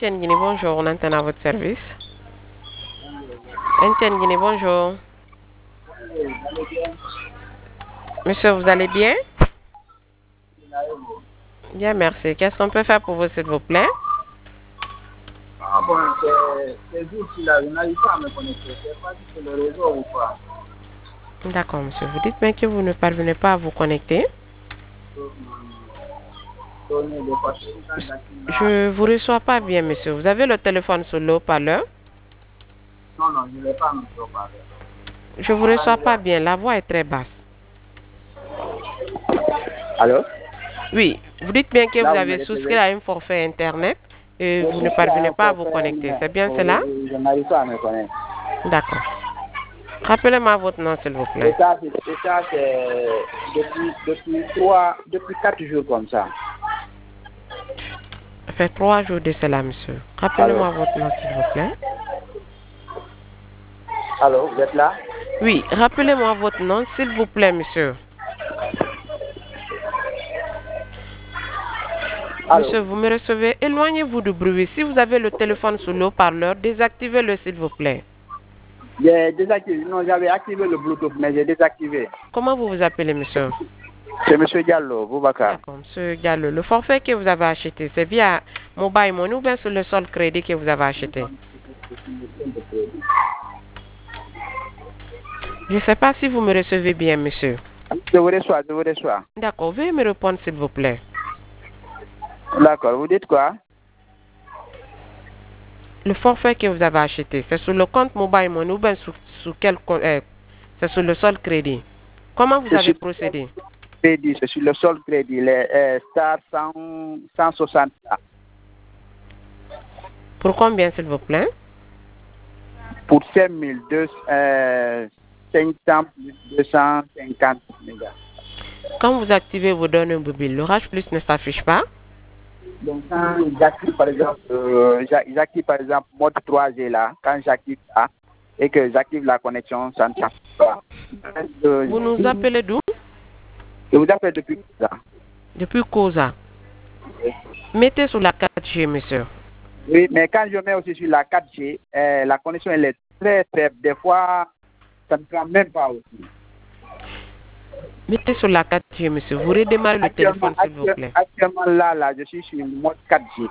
MTN Guinée, bonjour, on entend à votre service. MTN Guinée, bonjour. Monsieur, vous allez bien? Bien, merci. Qu'est-ce qu'on peut faire pour vous, s'il vous plaît? Ah bon, c'est juste là, je n'arrive pas à me connecter. Je ne sais pas si c'est le réseau ou pas. D'accord, monsieur. Vous dites bien que vous ne parvenez pas à vous connecter. Je vous reçois pas bien, monsieur. Vous avez le téléphone sur le haut-parleur? Non, je ne l'ai pas mis sur parler. Je vous reçois pas bien. La voix est très basse. Allô? Oui. Vous dites bien que Là, vous avez souscrit à un forfait Internet et vous ne parvenez pas à vous connecter. C'est bien cela? Je n'arrive pas à me connecter. D'accord. Rappelez-moi votre nom, s'il vous plaît. Et ça, c'est depuis 4 jours comme ça. Ça fait 3 jours de cela, monsieur. Rappelez-moi votre nom, s'il vous plaît. Allô, vous êtes là? Oui, rappelez-moi votre nom, s'il vous plaît, monsieur. Allô? Monsieur, vous me recevez? Éloignez-vous du bruit. Si vous avez le téléphone sous le haut-parleur, désactivez-le, s'il vous plaît. J'ai désactivé. Non, j'avais activé le Bluetooth, mais j'ai désactivé. Comment vous vous appelez, monsieur? C'est monsieur Diallo, Boubacar. D'accord, monsieur Gallo. Le forfait que vous avez acheté, c'est via Mobile Money ou bien sur le seul crédit que vous avez acheté? Je ne sais pas si vous me recevez bien, monsieur. Je vous reçois. D'accord, veuillez me répondre, s'il vous plaît. D'accord, vous dites quoi? Le forfait que vous avez acheté, c'est sur le compte Mobile Money ou bien sur quel compte? C'est sur le seul crédit. Comment vous avez procédé? Crédit, c'est sur le seul crédit, les Star 160. Pour combien, s'il vous plaît? Pour 5250 plus 250 mégas. Quand vous activez vos données mobiles, l'Orange Plus ne s'affiche pas? Donc, quand j'active par exemple, mode 3G là, quand j'active ça et que j'active la connexion, ça ne s'affiche pas. Vous nous appelez d'où? Je vous appelle depuis ça. Depuis Koza. Mettez sur la 4G, monsieur. Oui, mais quand je mets aussi sur la 4G, la connexion elle est très faible. Des fois, ça ne prend même pas aussi. Mettez sur la 4G, monsieur. Vous redémarrez le téléphone, s'il vous plaît. Actuellement, là, je suis sur le mode 4G.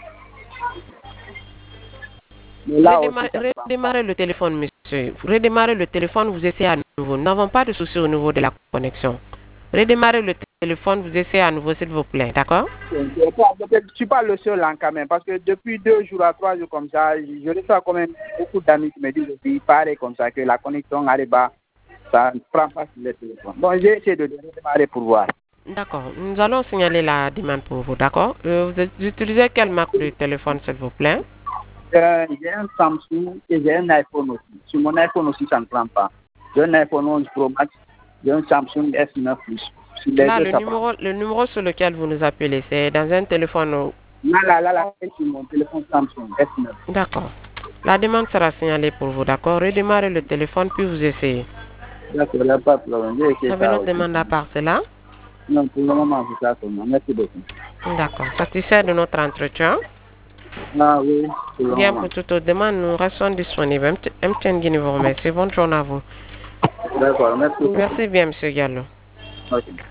Redémarrez le téléphone, monsieur. Vous redémarrez le téléphone, vous essayez à nouveau. Nous n'avons pas de souci au niveau de la connexion. Redémarrez le téléphone, vous essayez à nouveau, s'il vous plaît. D'accord? Je ne suis pas le seul hein, quand même, parce que depuis 2 jours à 3 jours comme ça, je reçois quand même beaucoup d'amis qui me disent aussi pareil comme ça, que la connexion n'arrive pas, ça ne prend pas sur le téléphone. Bon, j'ai essayé de redémarrer pour voir. D'accord. Nous allons signaler la demande pour vous, d'accord? Vous utilisez quelle marque de téléphone, s'il vous plaît? J'ai un Samsung et j'ai un iPhone aussi. Sur mon iPhone aussi, ça ne prend pas. J'ai un iPhone 11 Pro Max, j'ai un Samsung S9 Plus. Là, le numéro sur lequel vous nous appelez, c'est dans un téléphone. Là, c'est sur mon téléphone Samsung S9. D'accord. La demande sera signalée pour vous, d'accord? Redémarrez le téléphone, puis vous essayez. D'accord, il n'y a pas de problème. Vous avez notre demande à part cela? Non, pour le moment, c'est ça seulement. Merci beaucoup. D'accord. Satisfait de notre entretien? Ah oui. Bien, pour toute autre demande, nous restons disponibles. MTN Guinée vous remercie. Bonne journée à vous. D'accord, merci. Merci bien, M. Gallo. Ok.